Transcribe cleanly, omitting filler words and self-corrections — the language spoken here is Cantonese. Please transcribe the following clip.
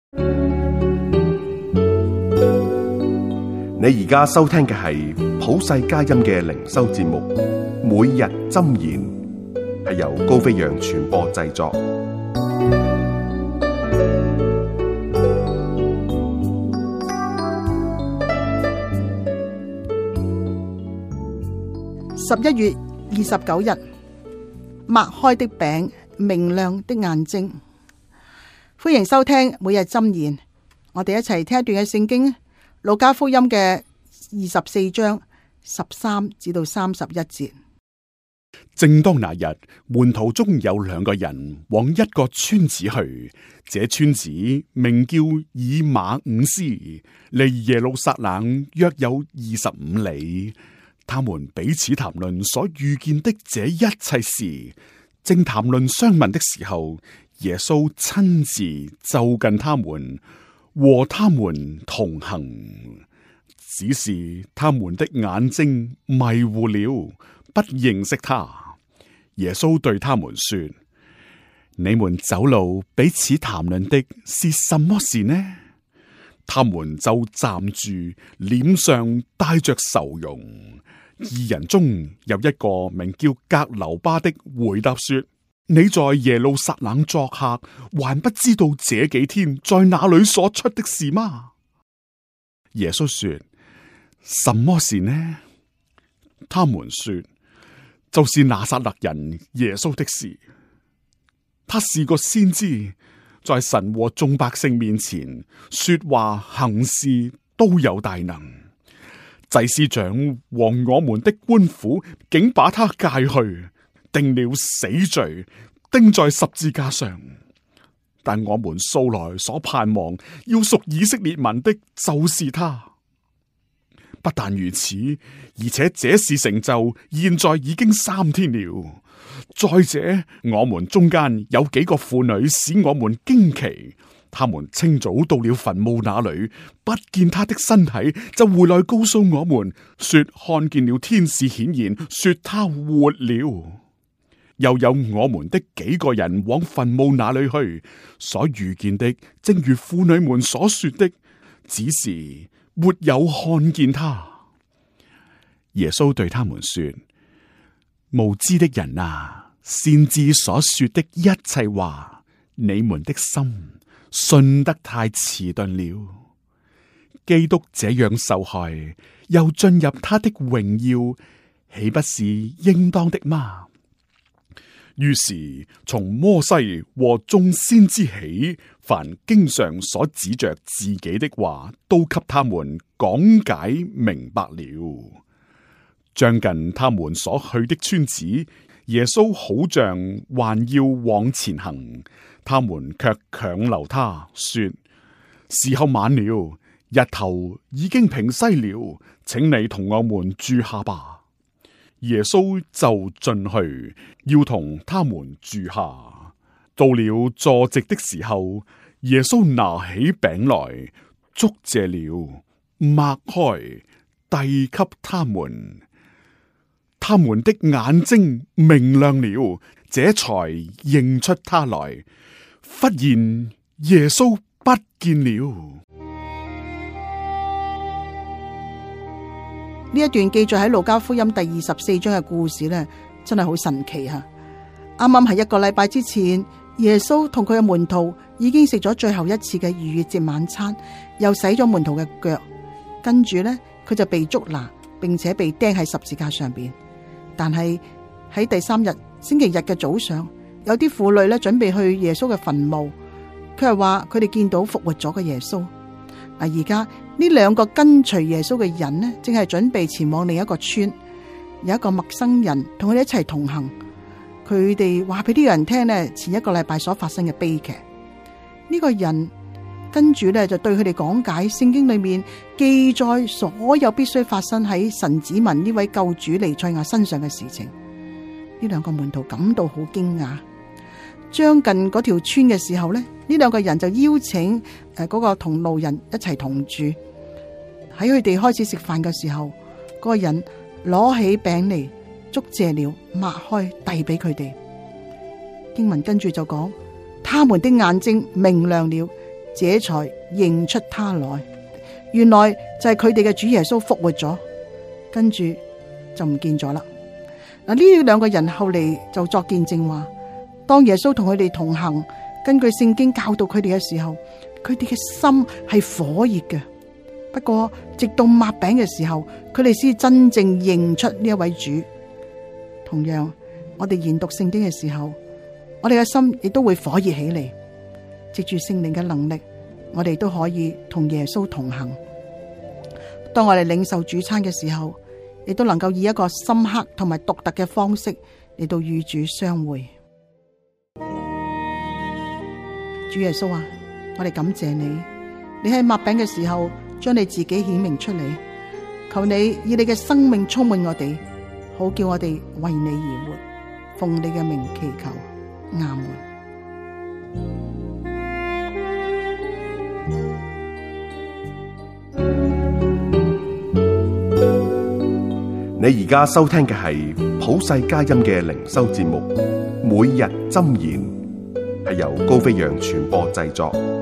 你而家收聽嘅係普世佳音嘅靈修節目，每日箴言，係由高飛揚傳播製作。 11月29日，擘開的餅，明亮的眼睛。歡迎收聽每日箴言，我哋一齊聽一段嘅聖經，路加福音嘅24章13至到31節。 正當那日，門徒中有兩個人往一個村子去，這村子名叫以馬忤斯，離耶路撒冷約有25里。他們彼此談論所遇見的這一切事，正談論相問的時候，耶穌親自就近他們，和他們同行。只是他們的眼睛迷糊了，不認識他。耶穌對他們說：你們走路彼此談論的是什麼事呢？他們就站住，臉上帶着愁容。二人中有一個名叫革流巴的，回答說：你在耶路撒冷作客，還不知道這幾天在哪裏所出的事嗎？耶穌說：什麼事呢？他們說：就是拿撒勒人耶穌的事。他是個先知，在神和眾百姓面前說話行事都有大能。祭司長和我們的官府竟把他解去，定了死罪，釘在十字架上。但我們素來所盼望要屬以色列民的，就是他。不但如此，而且這事成就，現在已經3天了。再者，我們中間有幾個婦女使我們驚奇。他們清早到了墳墓那裏，不見他的身體，就回來告訴我們，說看見了天使顯現，說他活了。又有我們的幾個人往墳墓那裏去，所遇見的正如婦女們所說的，只是沒有看見他。耶穌對他們說：無知的人啊，先知所說的一切話，你們的心信得太遲鈍了。基督這樣受害，又進入他的榮耀，豈不是應當的嗎？於是從摩西和眾先知起，凡經上所指着自己的話，都給他們講解明白了。將近他們所去的村子，耶穌好像還要往前行，他們卻強留他，說：時候晚了，日頭已經平西了，請你同我們住下吧。耶穌就進去，要同他們住下。到了坐席的時候，耶穌拿起餅來，祝謝了，擘開，遞給他們。他們的眼睛明亮了，這才認出他來。忽然耶穌不見了。 呢一段記載喺路加福音第24章嘅故事呢，真係好神奇吓！啱啱係1個禮拜之前，耶穌同佢嘅門徒已經食咗最後一次嘅逾越節晚餐，又洗咗門徒嘅腳，跟住呢，佢就被捉拿，並且被釘喺十字架上邊。但係喺第3日星期日嘅早上，有啲婦女咧準備去耶穌嘅墳墓，佢係話佢哋見到復活咗嘅耶穌。嗱，而家呢2個跟隨耶穌嘅人呢，正係準備前往另一個村，有一個陌生人同佢哋一齊同行。佢哋話俾呢個人聽呢，前1個禮拜所發生嘅悲劇。呢個人跟住咧就對佢哋講解聖經裏面記載所有必須發生喺神子民呢位救主彌賽亞身上嘅事情。呢2個門徒感到好驚訝。將近嗰條村嘅時候呢，呢2個人就邀請嗰個同路人一齊同住。喺佢哋開始食飯嘅時候，嗰個人攞起餅嚟，祝謝了，擘開遞俾佢哋。經文跟住就講，他們的眼睛明亮了， 這才認出他來。原來就係佢哋嘅主耶穌復活咗，跟住就唔見咗啦。嗱，呢兩個人後嚟就作見證話，當耶穌同佢哋同行，根據聖經教導佢哋嘅時候，佢哋嘅心係火熱嘅。不過直到擘餅嘅時候，佢哋先真正認出呢一位主。同樣，我哋研讀聖經嘅時候，我哋嘅心亦都會火熱起嚟。藉住聖靈嘅能力，我哋都可以同耶穌同行。當我哋領受主餐嘅時候，亦都能夠以一個深刻同埋獨特嘅方式嚟到與主相會。主耶穌啊，我哋感謝你，你喺擘餅嘅時候將你自己顯明出嚟，求你以你嘅生命充滿我哋，好叫我哋為你而活。奉你嘅名祈求，阿門。 你而家收聽嘅係普世佳音嘅靈修節目《每日箴言》，係由高飛揚傳播製作。